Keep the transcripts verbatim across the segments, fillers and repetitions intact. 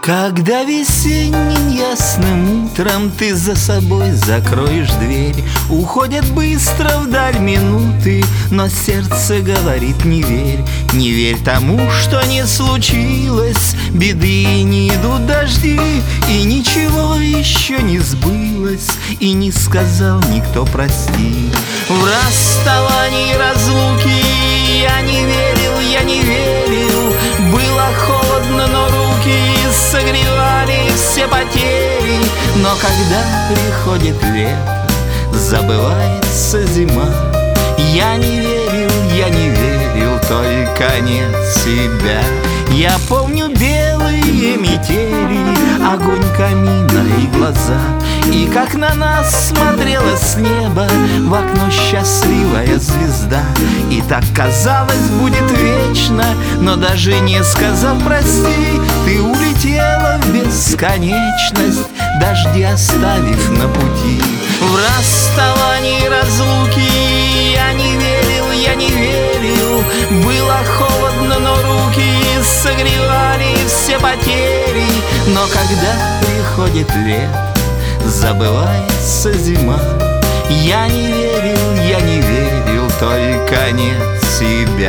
Когда весенним ясным утром ты за собой закроешь дверь, уходят быстро вдаль минуты, но сердце говорит: не верь, не верь тому, что не случилось. Беды не идут дожди, и ничего еще не сбылось, и не сказал никто прости. В расставании разлуки я не верил, я не верил. Было холодно, но руки согревали все потери. Но когда приходит лето, забывается зима. Я не верил, я не верил, только нет себя. Я помню белые метели, огонь камина и глаза, и как на нас смотрела с неба в окно счастливая звезда. И так казалось, будет вечно, но даже не сказав прости, ты улетела в бесконечность, дожди оставив на пути. В расставании разлуки я не верил, я не верил. Было холодно, но руки согревали все потери. Но когда приходит лето, забывается зима. Я не верил, я не верил, только нет себя.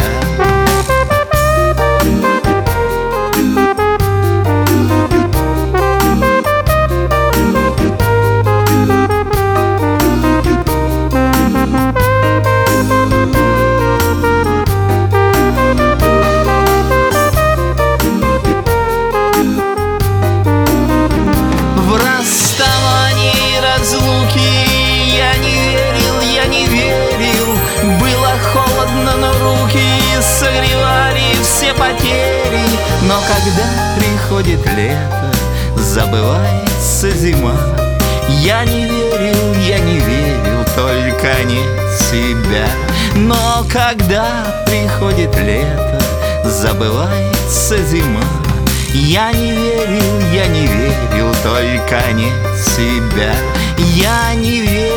Но руки согревали все потери. Но когда приходит лето, забывается зима. Я не верил, я не верил, только нет себя. Но когда приходит лето, забывается зима. Я не верил, я не верил, только нет себя. Я не верил.